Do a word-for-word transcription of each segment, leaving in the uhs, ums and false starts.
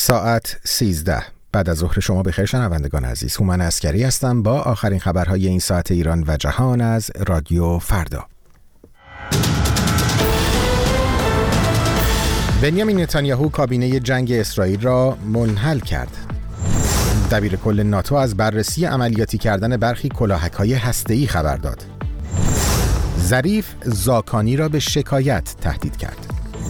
ساعت سیزده بعد از ظهر شما بخیر شنوندگان عزیز. هومن عسکری هستم با آخرین خبرهای این ساعت ایران و جهان از رادیو فردا. بنیامین نتانیاهو کابینه جنگ اسرائیل را منحل کرد. دبیر کل ناتو از بررسی عملیاتی کردن برخی کلاهک‌های هسته‌ای خبر داد. ظریف زاکانی را به شکایت تهدید کرد.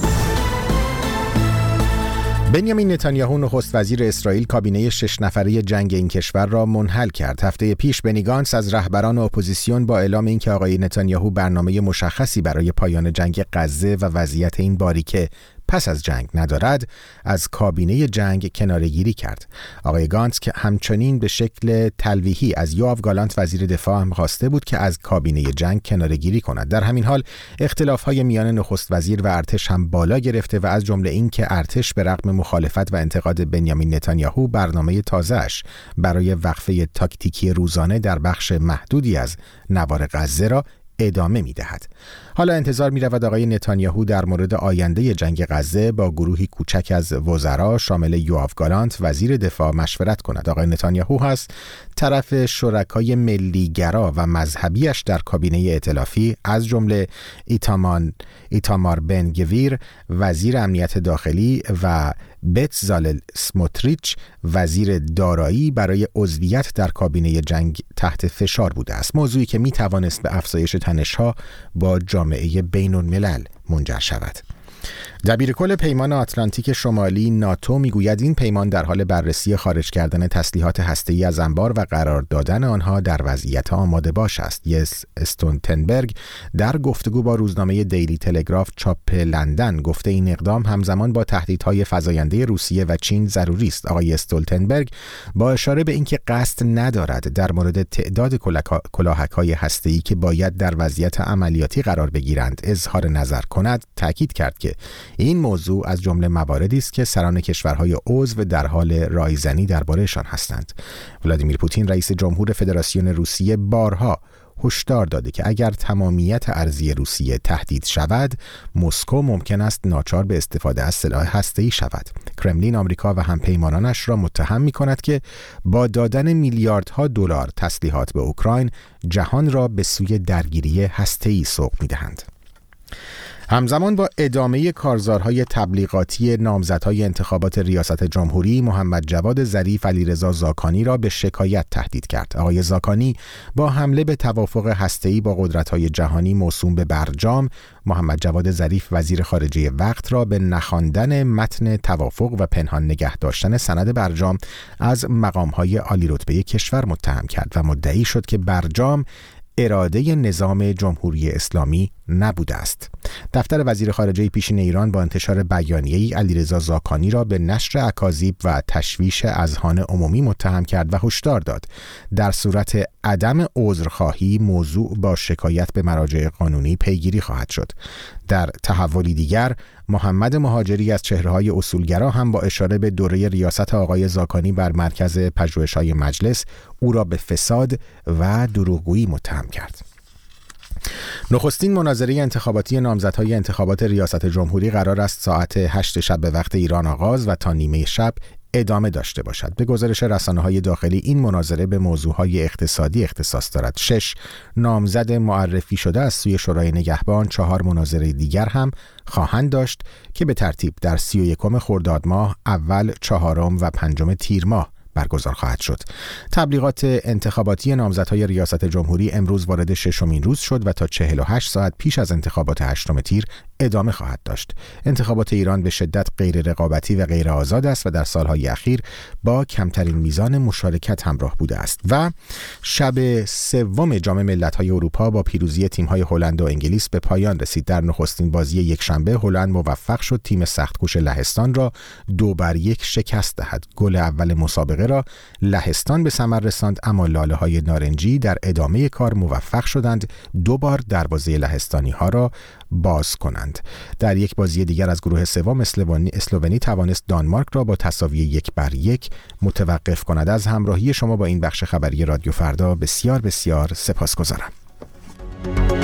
بنیامین نتانیاهو نخست وزیر اسرائیل کابینه شش نفره جنگ این کشور را منحل کرد. هفته پیش بنی گانتس از رهبران اپوزیسیون با اعلام اینکه آقای نتانیاهو برنامه مشخصی برای پایان جنگ غزه و وضعیت این باریکه پس از جنگ ندارد، از کابینه جنگ کناره‌گیری کرد. آقای گانتس که همچنین به شکل تلویحی از یوآو گالانت وزیر دفاع هم خواسته بود که از کابینه جنگ کناره‌گیری کند. در همین حال اختلاف‌های میان نخست وزیر و ارتش هم بالا گرفته و از جمله این که ارتش به رغم مخالفت و انتقاد بنیامین نتانیاهو برنامه تازه‌اش برای وقفه تاکتیکی روزانه در بخش محدودی از نوار غزه را ادامه می‌دهد. حالا انتظار می‌رود آقای نتانیاهو در مورد آینده جنگ غزه با گروهی کوچک از وزرا شامل یوآو گالانت وزیر دفاع مشورت کند. آقای نتانیاهو هست طرف شرکای ملیگرا و مذهبیش در کابینه ائتلافی از جمله ایتامان ایتامار بن گویر وزیر امنیت داخلی و بتزالل سموتریچ وزیر دارایی برای عضویت در کابینه جنگ تحت فشار بوده است، موضوعی که می توانست به افزایش تنش‌ها با جامعه بین الملل منجر شود. دبیر کل پیمان آتلانتیک شمالی ناتو میگوید این پیمان در حال بررسی خارج کردن تسلیحات هسته‌ای از انبار و قرار دادن آنها در وضعیت آماده باش است. یس استولتنبرگ در گفتگو با روزنامه دیلی تلگراف چاپ لندن گفته این اقدام همزمان با تهدیدهای فزاینده روسیه و چین ضروری است. آقای استولتنبرگ با اشاره به اینکه قصد ندارد در مورد تعداد کلاهک‌های هسته‌ای که باید در وضعیت عملیاتی قرار بگیرند اظهار نظر کند، تاکید کرد که این موضوع از جمله مواردی است که سران کشورهای عضو در حال رایزنی درباره‌شان هستند. ولادیمیر پوتین رئیس جمهور فدراسیون روسیه بارها هشدار داده که اگر تمامیت ارضی روسیه تهدید شود، مسکو ممکن است ناچار به استفاده از سلاح هسته‌ای شود. کرملین آمریکا و همپیمانانش را متهم می‌کند که با دادن میلیاردها دلار تسلیحات به اوکراین جهان را به سوی درگیری هسته‌ای سوق می‌دهند. همزمان با ادامه کارزارهای تبلیغاتی نامزدهای انتخابات ریاست جمهوری، محمد جواد ظریف علیرضا زاکانی را به شکایت تهدید کرد. آقای زاکانی با حمله به توافق هسته‌ای با قدرت‌های جهانی موسوم به برجام، محمد جواد ظریف وزیر خارجه وقت را به نخواندن متن توافق و پنهان نگه داشتن سند برجام از مقام‌های عالی رتبه کشور متهم کرد و مدعی شد که برجام اراده نظام جمهوری اسلامی نبوده است. دفتر وزیر خارجه پیشین ایران با انتشار بیانیه‌ای علیرضا زاکانی را به نشر اکاذیب و تشویش اذهان عمومی متهم کرد و هشدار داد در صورت عدم عذرخواهی موضوع با شکایت به مراجع قانونی پیگیری خواهد شد. در تحولی دیگر، محمد مهاجری از چهره‌های اصولگرا هم با اشاره به دوره ریاست آقای زاکانی بر مرکز پژوهش‌های مجلس او را به فساد و دروغگویی متهم کرد. نخستین مناظره انتخاباتی نامزدهای انتخابات ریاست جمهوری قرار است ساعت هشت شب به وقت ایران آغاز و تا نیمه شب ادامه داشته باشد. به گزارش رسانه‌های داخلی این مناظره به موضوعهای اقتصادی اختصاص دارد. شش نامزد معرفی شده از سوی شورای نگهبان چهار مناظره دیگر هم خواهند داشت که به ترتیب در سی و یکم خرداد ماه، اول، چهارم و پنجم تیر ماه برگزار خواهد شد. تبلیغات انتخاباتی نامزدهای ریاست جمهوری امروز وارد ششمین روز شد و تا چهل و هشت ساعت پیش از انتخابات هشتم تیر ادامه خواهد داشت. انتخابات ایران به شدت غیر رقابتی و غیر آزاد است و در سالهای اخیر با کمترین میزان مشارکت همراه بوده است. و شب سوم جام ملت‌های اروپا با پیروزی تیم‌های هلند و انگلیس به پایان رسید. در نخستین بازی یکشنبه هلند موفق شد تیم سختکوش لهستان را دو بر یک شکست دهد. گل اول مسابقه را لهستان به ثمر رساند، اما لاله‌های نارنجی در ادامه کار موفق شدند دو بار دروازه لهستانی‌ها را باز کنند. در یک بازی دیگر از گروه سوم اسلوونی توانست دانمارک را با تساوی یک بر یک متوقف کند. از همراهی شما با این بخش خبری رادیو فردا بسیار بسیار سپاسگزارم.